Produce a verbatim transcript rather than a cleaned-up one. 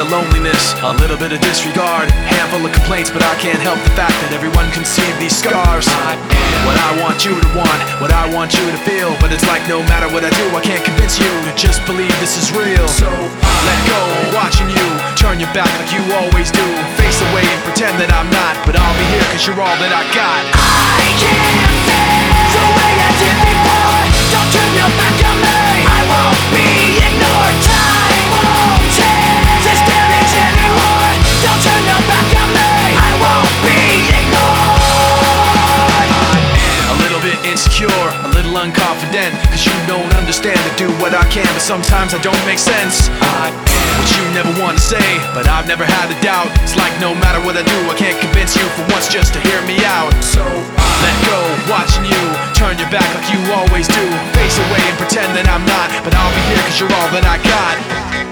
loneliness, a little bit of disregard, handful of complaints, but I can't help the fact that everyone can see these scars. I am what I want you to want, what I want you to feel, but it's like no matter what I do, I can't convince you to just believe this is real. So let go, watching you turn your back like you always do, face away and pretend that I'm not, but I'll be here cause you're all that I got. I can't feel the way I did before. Don't turn your back on me, I won't be ignored. Time won't change this damage anymore. Don't turn your back on me, I won't be ignored. A little bit insecure, a little unconfident, cause you don't understand to do what I can, but sometimes I don't make sense. I am what you never want to say, but I've never had a doubt. It's like no matter what I do, I can't convince you for once just to hear me out. So let go, watching you turn your back like you always do, face away and pretend that I'm not, but I'll be here cause you're all that I got.